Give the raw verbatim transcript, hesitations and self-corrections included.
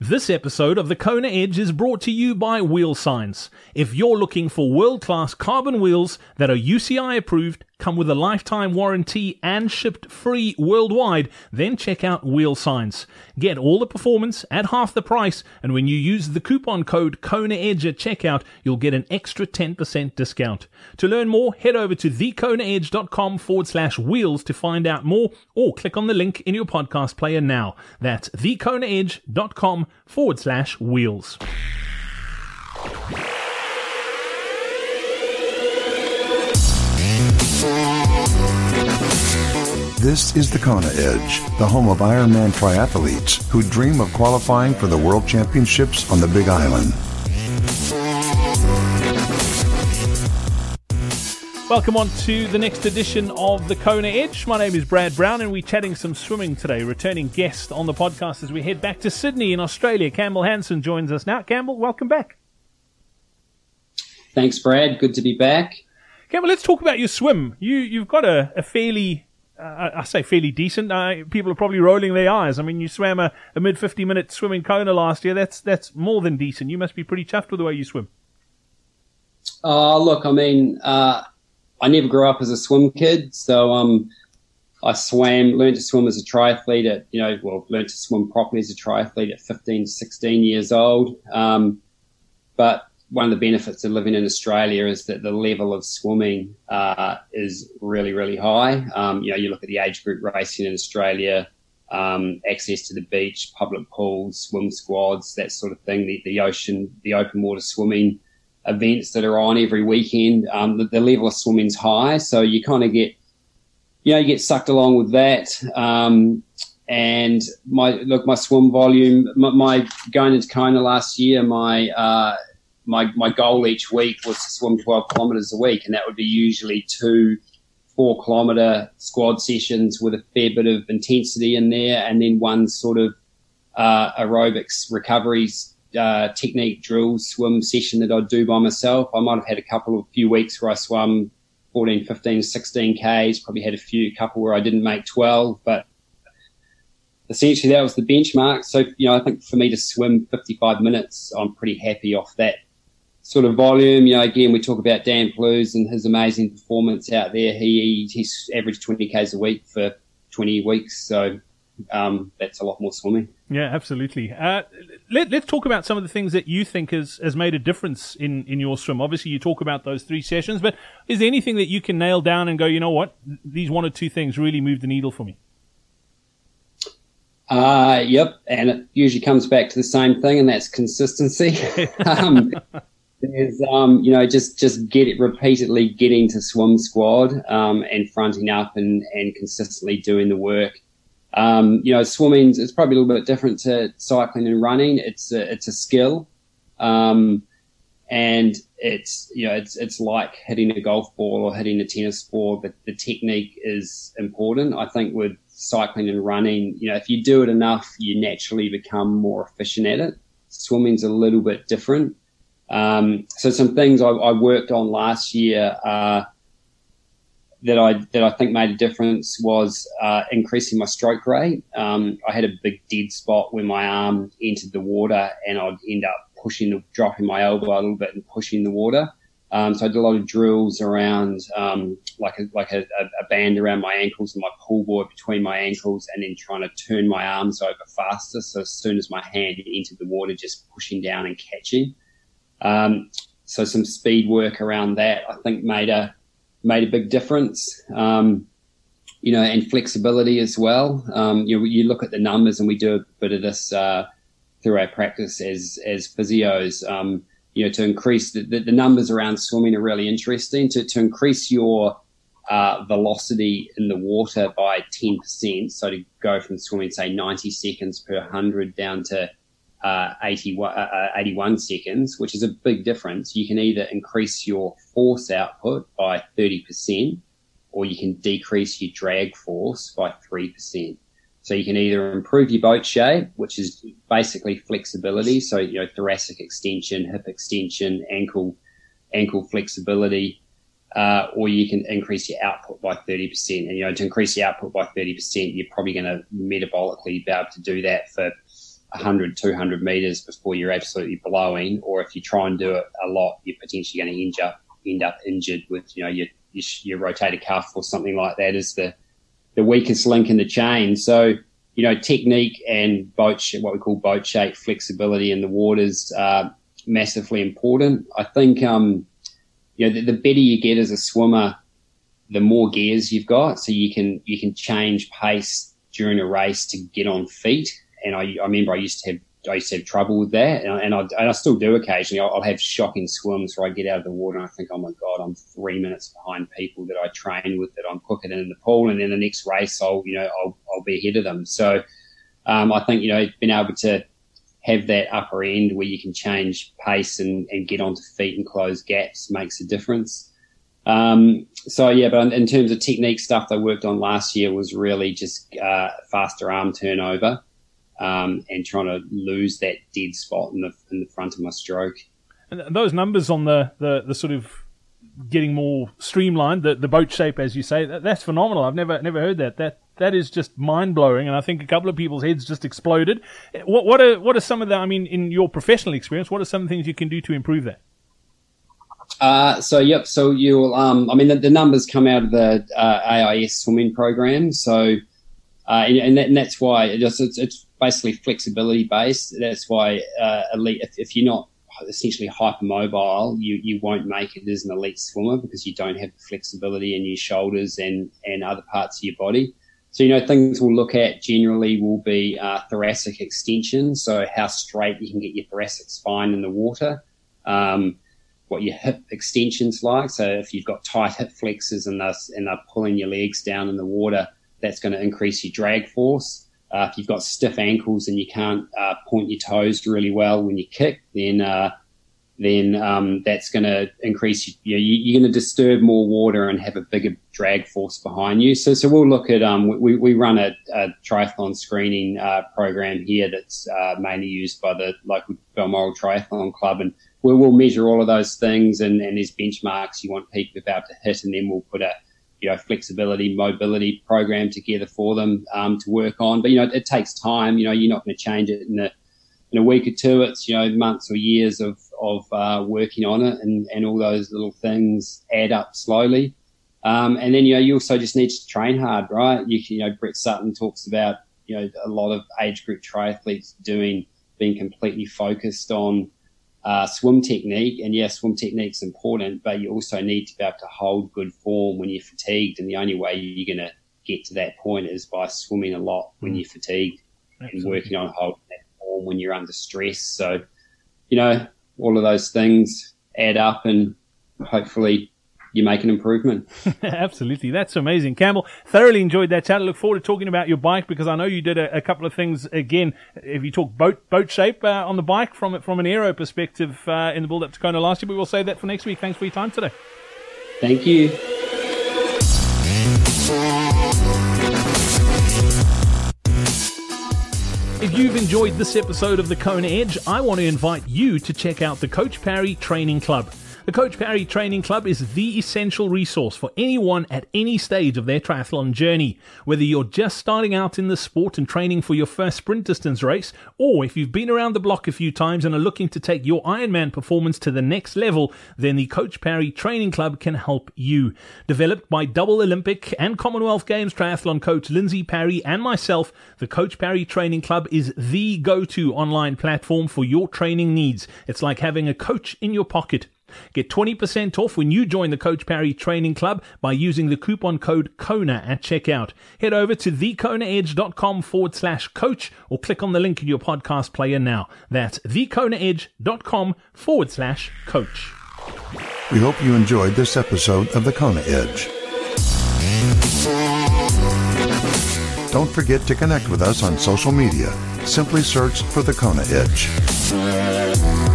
This episode of the Kona Edge is brought to you by Wheel Science. If you're looking for world-class carbon wheels that are U C I approved, come with a lifetime warranty and shipped free worldwide, then check out Wheel Science. Get all the performance at half the price, and when you use the coupon code KONAEDGE at checkout, you'll get an extra ten percent discount. To learn more, head over to thekonaedge.com forward slash wheels to find out more, or click on the link in your podcast player now. That's thekonaedge.com forward slash wheels. This is the Kona Edge, the home of Ironman triathletes who dream of qualifying for the World Championships on the Big Island. Welcome on to the next edition of the Kona Edge. My name is Brad Brown, and we're chatting some swimming today. Returning guest on the podcast as we head back to Sydney in Australia. Campbell Hansen joins us now. Campbell, welcome back. Thanks, Brad. Good to be back. Campbell, let's talk about your swim. You, you've got a, a fairly, uh, I say fairly decent. Uh, people are probably rolling their eyes. I mean, you swam a, a mid fifty minute swim in Kona last year. That's that's more than decent. You must be pretty chuffed with the way you swim. Oh, look, I mean, uh, I never grew up as a swim kid, so um, I swam, learned to swim as a triathlete at, you know, well, learned to swim properly as a triathlete at fifteen, sixteen years old. Um, but one of the benefits of living in Australia is that the level of swimming uh, is really, really high. Um, you know, you look at the age group racing in Australia, um, access to the beach, public pools, swim squads, that sort of thing, the, the ocean, the open water swimming events that are on every weekend. Um, the, the level of swimming's high, so you kind of get, you know, you get sucked along with that. Um, and my look, my swim volume, my, my going into Kona last year, my uh, my my goal each week was to swim twelve kilometres a week, and that would be usually two four kilometre squad sessions with a fair bit of intensity in there, and then one sort of uh, aerobics recoveries. Uh, technique drill swim session that I'd do by myself. I might have had a couple of few weeks where I swam fourteen, fifteen, sixteen Ks, probably had a few couple where I didn't make twelve, but essentially that was the benchmark. So, you know, I think for me to swim fifty-five minutes, I'm pretty happy off that sort of volume. You know, again, we talk about Dan Plews and his amazing performance out there. He he's averaged twenty Ks a week for twenty weeks, so um, that's a lot more swimming. Yeah, absolutely. Uh, let, let's talk about some of the things that you think has, has made a difference in, in your swim. Obviously, you talk about those three sessions, but is there anything that you can nail down and go, you know what, these one or two things really moved the needle for me? Uh, yep, and it usually comes back to the same thing, and that's consistency. um, there's, um, you know, just, just get it repeatedly getting to swim squad um, and fronting up and, and consistently doing the work. Um, you know, swimming is probably a little bit different to cycling and running. It's a, it's a skill. Um, and it's, you know, it's, it's like hitting a golf ball or hitting a tennis ball, but the technique is important. I think with cycling and running, you know, if you do it enough, you naturally become more efficient at it. Swimming's a little bit different. Um, so some things I, I worked on last year, uh, that I that I think made a difference was uh, increasing my stroke rate. Um, I had a big dead spot where my arm entered the water, and I'd end up pushing, the, dropping my elbow a little bit and pushing the water. Um, so I did a lot of drills around um, like a, like a, a band around my ankles and my pull board between my ankles, and then trying to turn my arms over faster. So as soon as my hand entered the water, just pushing down and catching. Um, so some speed work around that I think made a made a big difference, um, you know, and flexibility as well. Um, you know, you look at the numbers, and we do a bit of this uh, through our practice as as physios, um, you know, to increase the, the, the numbers around swimming are really interesting. To, to increase your uh, velocity in the water by ten percent, so to go from swimming, say, ninety seconds per one hundred down to Uh, eighty-one, uh, eighty-one seconds, which is a big difference. You can either increase your force output by thirty percent, or you can decrease your drag force by three percent. So you can either improve your boat shape, which is basically flexibility. So, you know, thoracic extension, hip extension, ankle, ankle flexibility, uh, or you can increase your output by thirty percent. And, you know, to increase your output by thirty percent, you're probably going to metabolically be able to do that for one hundred, two hundred metres before you're absolutely blowing, or if you try and do it a lot, you're potentially going to end up, end up injured with, you know, your, your, your rotator cuff or something like that is the, the weakest link in the chain. So, you know, technique and boat, what we call boat shape, flexibility in the waters are massively important. I think, um, you know, the, the better you get as a swimmer, the more gears you've got. So you can, you can change pace during a race to get on feet. And I, I remember I used to have, I used to have trouble with that. And I, and I, and I still do occasionally. I'll, I'll have shocking swims where I get out of the water and I think, oh my God, I'm three minutes behind people that I train with, that I'm quicker than in the pool. And then the next race, I'll, you know, I'll, I'll be ahead of them. So, um, I think, you know, being able to have that upper end where you can change pace and, and get onto feet and close gaps makes a difference. Um, so yeah, but in terms of technique stuff I worked on last year was really just, uh, faster arm turnover, um, and trying to lose that dead spot in the, in the front of my stroke. And those numbers on the, the, the sort of getting more streamlined, the, the boat shape, as you say, that, that's phenomenal. I've never, never heard that. That, That is just mind-blowing, and I think a couple of people's heads just exploded. What, what are what are some of the, I mean, in your professional experience, what are some of the things you can do to improve that? Uh, so, yep, so you'll, um, I mean, the, the numbers come out of the uh, A I S swimming program, so, uh, and, and, that, and that's why it just, it's, it's basically flexibility-based. That's why uh, elite, if, if you're not essentially hypermobile, you, you won't make it as an elite swimmer because you don't have the flexibility in your shoulders and, and other parts of your body. So, you know, things we'll look at generally will be uh, thoracic extension, so how straight you can get your thoracic spine in the water, um, what your hip extension's like. So if you've got tight hip flexors and they're, and they're pulling your legs down in the water, that's going to increase your drag force. Uh, if you've got stiff ankles and you can't uh, point your toes really well when you kick, then uh, then um, that's going to increase, you know, you, you're going to disturb more water and have a bigger drag force behind you. So so we'll look at, um, we, we run a, a triathlon screening uh, program here that's uh, mainly used by the local Balmoral Triathlon Club, and we'll, we'll measure all of those things, and, and there's benchmarks you want people to be able to hit, and then we'll put a you know, flexibility, mobility program together for them um, to work on. But, you know, it, it takes time. You know, you're not going to change it in a, in a week or two. It's, you know, months or years of, of uh, working on it, and, and all those little things add up slowly. Um, and then, you know, you also just need to train hard, right? You, you know, Brett Sutton talks about, you know, a lot of age group triathletes doing, being completely focused on Uh, swim technique, and yes, swim technique's important, but you also need to be able to hold good form when you're fatigued, and the only way you're going to get to that point is by swimming a lot when you're fatigued. Absolutely. And working on holding that form when you're under stress. So, you know, all of those things add up, and hopefully you make an improvement. Absolutely. That's amazing. Campbell, thoroughly enjoyed that chat. I look forward to talking about your bike, because I know you did a, a couple of things, again, if you talk boat boat shape uh, on the bike from from an aero perspective uh, in the build-up to Kona last year, but we'll save that for next week. Thanks for your time today. Thank you. If you've enjoyed this episode of the Kona Edge, I want to invite you to check out the Coach Parry Training Club. The Coach Parry Training Club is the essential resource for anyone at any stage of their triathlon journey. Whether you're just starting out in the sport and training for your first sprint distance race, or if you've been around the block a few times and are looking to take your Ironman performance to the next level, then the Coach Parry Training Club can help you. Developed by double Olympic and Commonwealth Games triathlon coach Lindsay Parry and myself, the Coach Parry Training Club is the go-to online platform for your training needs. It's like having a coach in your pocket. Get twenty percent off when you join the Coach Parry Training Club by using the coupon code KONA at checkout. Head over to thekonaedge.com forward slash coach or click on the link in your podcast player now. That's thekonaedge.com forward slash coach. We hope you enjoyed this episode of the Kona Edge. Don't forget to connect with us on social media. Simply search for the Kona Edge.